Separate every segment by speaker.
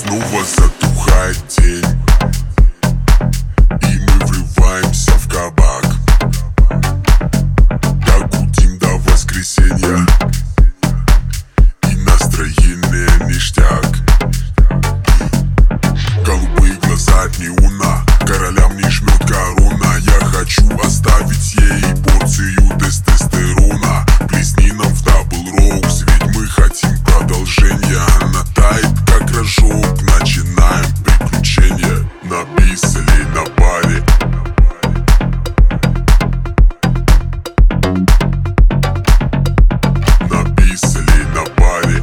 Speaker 1: снова затухает день, и мы врываемся в кабак. Так гудим до воскресенья, и настроение ништяк. Голубые глаза от неона, королям не жмет корона. Я хочу оставить ей порцию тестостерона. Плесни нам в дабл роуз, ведь мы хотим продолжения. Она тает как рожок, начинаем приключения. На бисселе, на баре. На бисселе, на баре.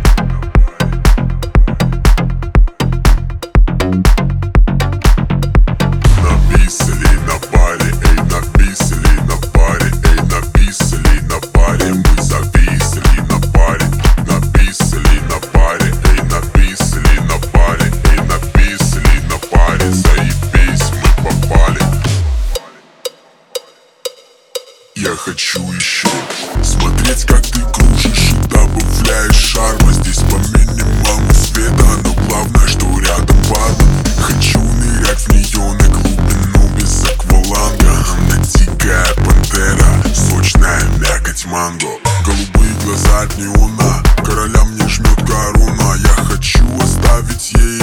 Speaker 1: На бисселе, на баре, эй, на бисселе, на баре, эй, на бисселе, на баре. Мы зависли на паре. На бисселе, на паре, эй, на бисселе, на паре, эй, на бисселе, на паре. Заебись, мы попали. Я хочу еще смотреть, как ты кружишь и добавляешь шарма. Здесь по минимуму света, но главное, что рядом бармен. Хочу нырять в нее на глубину без акваланга. Она дикая пантера, сочная мякоть манго. Голубые глаза от неона, королям не жмет корона. Я хочу оставить ей